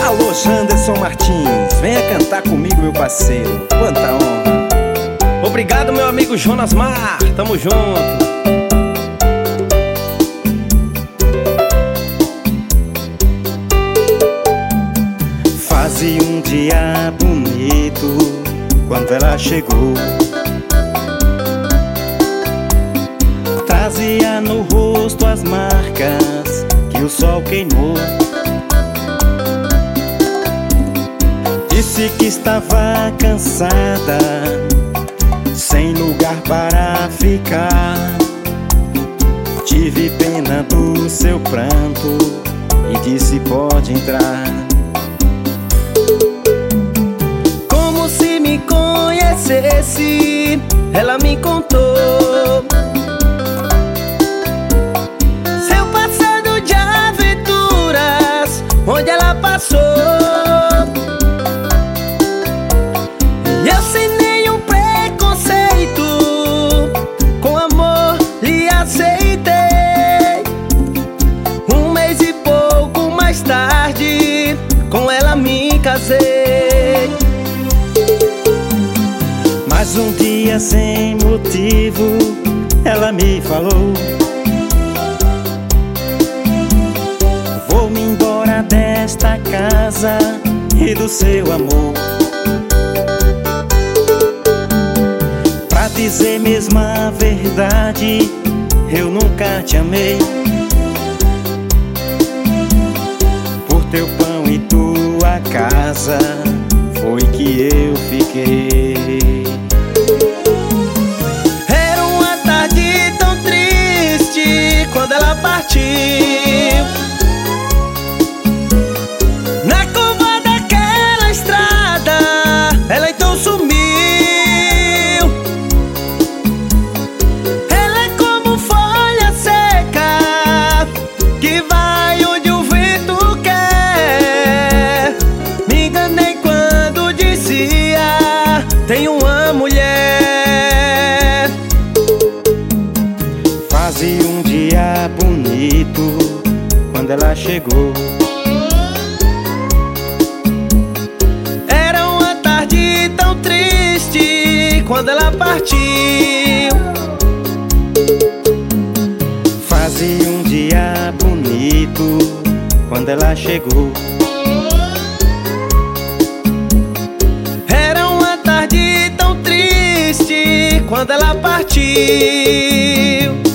Alô, Janderson Martins, venha cantar comigo, meu parceiro. Quanta honra. Obrigado, meu amigo Jonas Mar, tamo junto. Fazia um dia bonito quando ela chegou. Trazia no rosto as marcas que o sol queimou. Disse que estava cansada, sem lugar para ficar. Tive pena do seu pranto e disse: pode entrar. Como se me conhecesse, ela me contou seu passado de aventuras, onde ela passou. E eu sem nenhum preconceito, com amor lhe aceitei. Um mês e pouco mais tarde, com ela me casei. Mas um dia sem motivo, ela me falou: vou-me embora desta casa e do seu amor. Pra dizer mesmo a verdade, eu nunca te amei. Por teu pão e tua casa foi que eu fiquei. Era uma tarde tão triste quando ela partiu. Na curva daquela estrada, ela então sumiu. Ela é como folha seca que vai onde o vento quer. Me enganei quando dizia: tenho uma mulher. Fazia um dia bonito quando ela chegou. Era uma tarde tão triste quando ela partiu. Fazia um dia bonito quando ela chegou. Era uma tarde tão triste quando ela partiu.